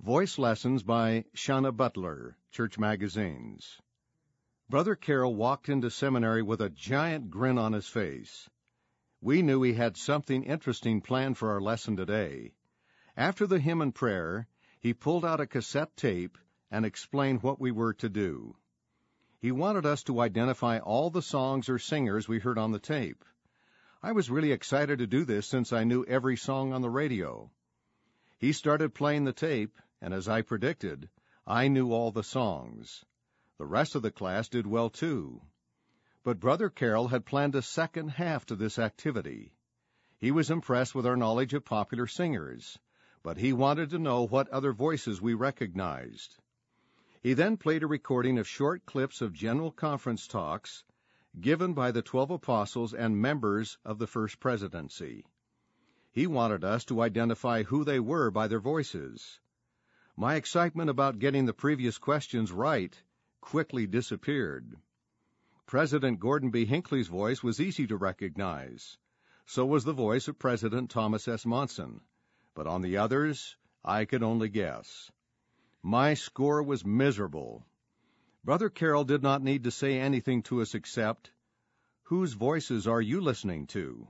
Voice Lessons by Shauna Butler, Church Magazines. Brother Carroll walked into seminary with a giant grin on his face. We knew he had something interesting planned for our lesson today. After the hymn and prayer, he pulled out a cassette tape and explained what we were to do. He wanted us to identify all the songs or singers we heard on the tape. I was really excited to do this since I knew every song on the radio. He started playing the tape, and as I predicted, I knew all the songs. The rest of the class did well too. But Brother Carroll had planned a second half to this activity. He was impressed with our knowledge of popular singers, but he wanted to know what other voices we recognized. He then played a recording of short clips of General Conference talks given by the 12 apostles and members of the First Presidency. He wanted us to identify who they were by their voices. My excitement about getting the previous questions right quickly disappeared. President Gordon B. Hinckley's voice was easy to recognize. So was the voice of President Thomas S. Monson. But on the others, I could only guess. My score was miserable. Brother Carroll did not need to say anything to us except, "Whose voices are you listening to?"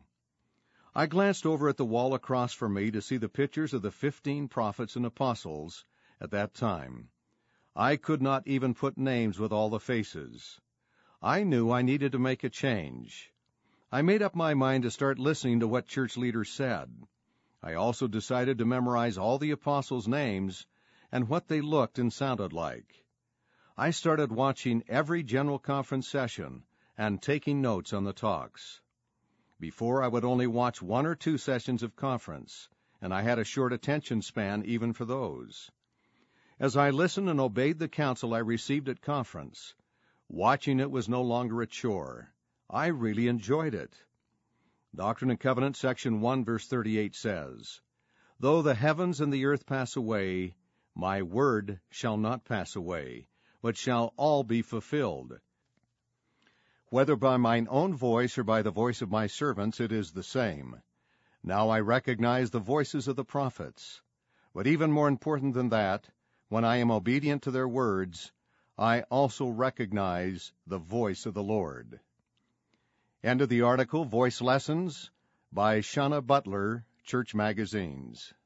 I glanced over at the wall across from me to see the pictures of the 15 prophets and apostles at that time. I could not even put names with all the faces. I knew I needed to make a change. I made up my mind to start listening to what church leaders said. I also decided to memorize all the apostles' names and what they looked and sounded like. I started watching every General Conference session and taking notes on the talks. Before, I would only watch 1 or 2 sessions of conference, and I had a short attention span even for those. As I listened and obeyed the counsel I received at conference, watching it was no longer a chore. I really enjoyed it. Doctrine and Covenants, section 1, verse 38 says, "Though the heavens and the earth pass away, my word shall not pass away, but shall all be fulfilled." Whether by mine own voice or by the voice of my servants, it is the same. Now I recognize the voices of the prophets. But even more important than that, when I am obedient to their words, I also recognize the voice of the Lord. End of the article, Voice Lessons by Shauna Butler, Church Magazines.